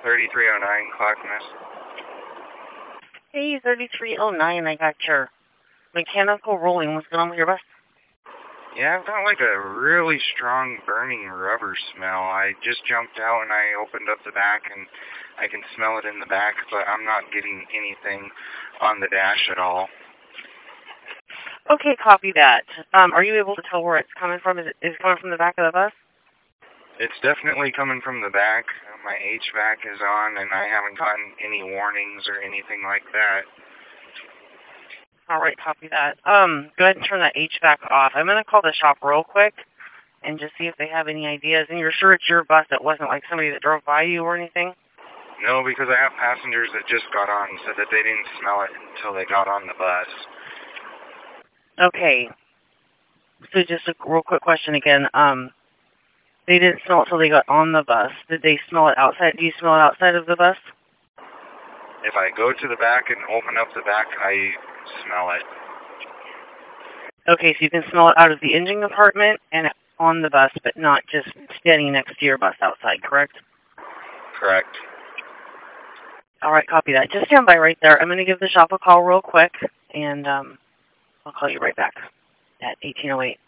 3309 Clackamas. Hey, 3309, I got your mechanical rolling. What's going on with your bus? Yeah, I've got like a really strong burning rubber smell. I just jumped out and I opened up the back and I can smell it in the back, but I'm not getting anything on the dash at all. Okay, copy that. Are you able to tell where it's coming from? Is it coming from the back of the bus? It's definitely coming from the back. My HVAC is on and I haven't gotten any warnings or anything like that. All right, copy that. Go ahead and turn that HVAC off. I'm going to call the shop real quick and just see if they have any ideas. And you're sure it's your bus? It wasn't like somebody that drove by you or anything? No, because I have passengers that just got on and said that they didn't smell it until they got on the bus. Okay. So just a real quick question again. They didn't smell it until they got on the bus. Did they smell it outside? Do you smell it outside of the bus? If I go to the back and open up the back, I smell it. Okay, so you can smell it out of the engine compartment and on the bus, but not just standing next to your bus outside, correct? Correct. All right, copy that. Just stand by right there. I'm going to give the shop a call real quick, and I'll call you right back at 1808.